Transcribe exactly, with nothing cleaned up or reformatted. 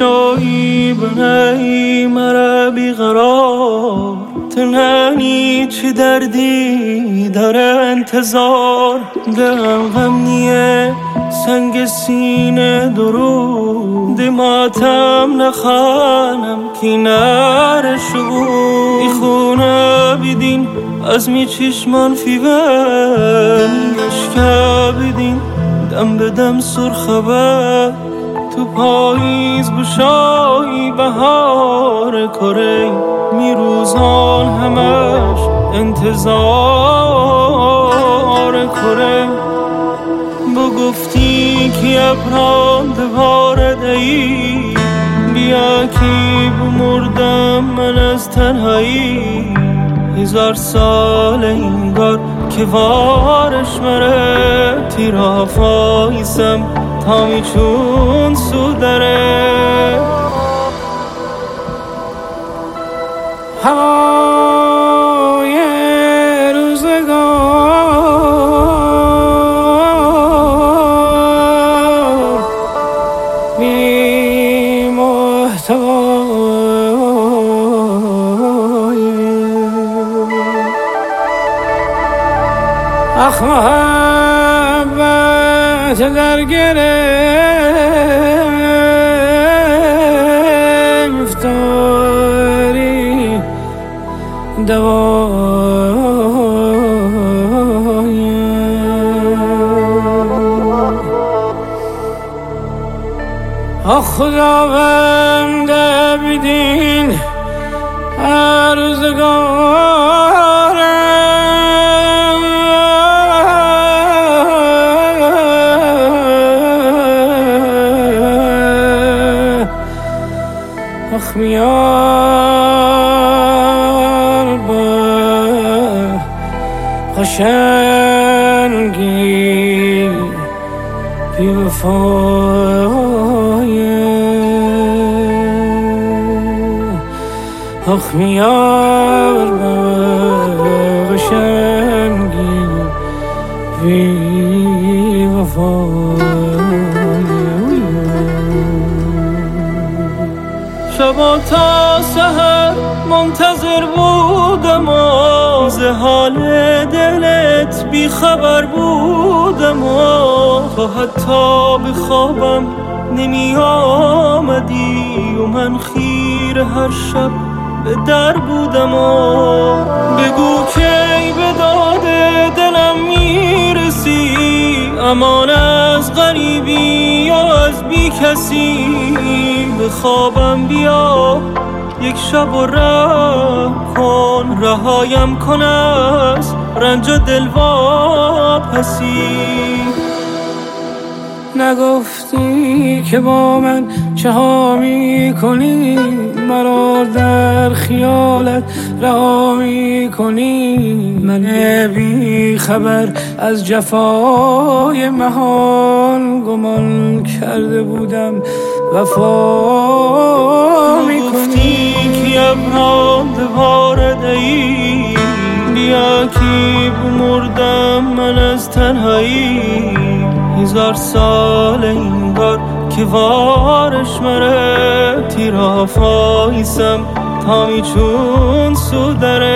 بگشایی بنهی مرا بیقرار، تنهایی چه دردی داره انتظار. دلم غم نیه سنگ سینه درود، ماتم نخانم کی نرشو ای خونه بیدین از می چشمان فیون اشکا بیدین دم به دم سرخبه تو پاییز بشایی بهار کره می روزان همش انتظار کره. بگفتی که ابران دوار دهی بیا کی بمردم من از تنهایی. هزار سال اینگار که وارش مره تیرا فایسم تا می چون سو داره. هوای روزگار بی محتوای اخ محبت در گرفتاری دوای آخ خداوند بدین روزگارم آخ میار با قشنگی بی وفای آخ میار با قشنگی بی وفای. شبا تا سحر منتظر بودم و ز حال دلت بی خبر بودم و تو حتی به خوابم نمی آمدی و من خیر هر شب به در بودم و بگو کی به داد دلم میرسی امان از غریبی یا از بی کسی. به خوابم بیا یک شب و رحم کن رهایم کن از رنج دل واپسی. نگفتی که با من چه ها می کنی مرا در خیالت رها می کنی. من بی خبر از جفای محال گمان کرده بودم وفا می کنی. که ابران دوار دهی بیا کی بمردم من از تنهایی. هزار سال اینگار که وارش مره تیرا فایسم تا می چون سو داره.